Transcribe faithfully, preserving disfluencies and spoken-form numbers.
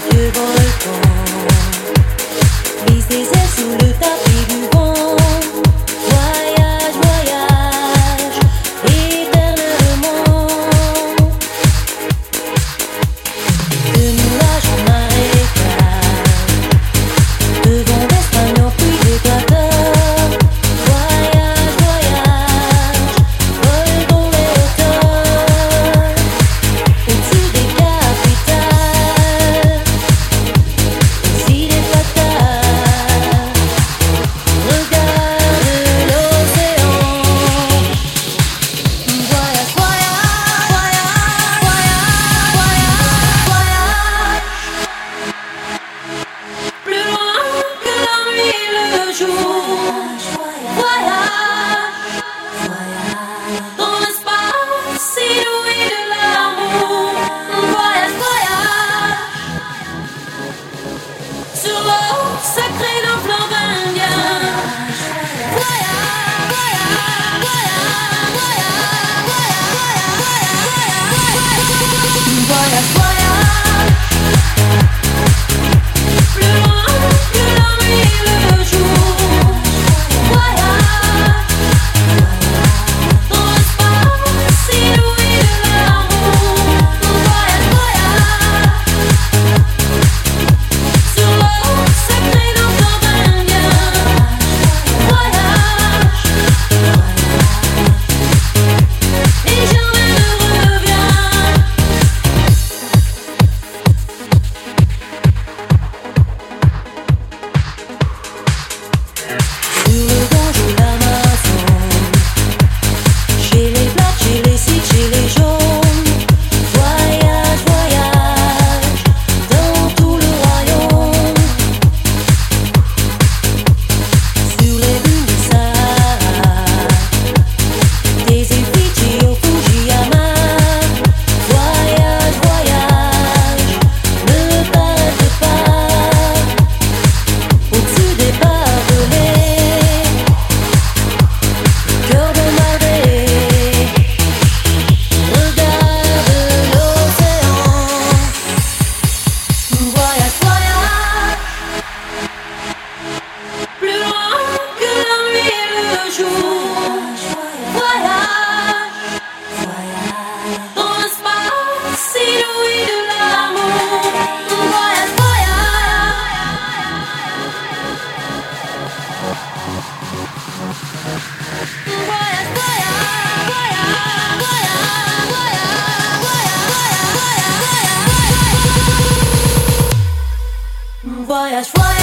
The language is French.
vieux volcan glisse des ailes sous le tapis du vent. Voyage, voyage, éternellement. De nuages en marécage, de vent d'Espagne en pluie d'équateur. Voyage, voyage, vol dans les hauteurs, au-dessus des capitales, aussi des fatales. Regarde l'océan. Voyage, voyage, voyage, voyage, voyage, plus loin que la nuit et le jour. Voyage, dans l'espace inouï de l'amour. Voyage, voyage, sur l'eau sacrée d'un fleuve indien. Voyage, voyage, voyage, voyage, voyage, voyage, voyage, plus loin que la nuit et le jour. Voyage, dans l'espace inouï de l'amour. Voyage, voyage, sur l'eau sacrée d'un fleuve indien. Voyage, et jamais ne reviens. Sur le Gange ou l'Amazone, chez les Blacks, chez les Sikhs, chez les jaunes. Voyage, voyage, dans tout le royaume. Sur les dunes du Sahara, des îles Fidji au Fujiyama. Voyage, voyage, ne t'arrête pas, au-dessus des barbelés, cœur bombardé. Regarde l'océan. Voyage, voyage, plus loin que la nuit et le jour. Voyage, dans l'espace inouï de l'amour. Voyage, voyage, voyage, voyage, voyage, voyage, voyage, voyage, voyage, voyage, voyage, voyage.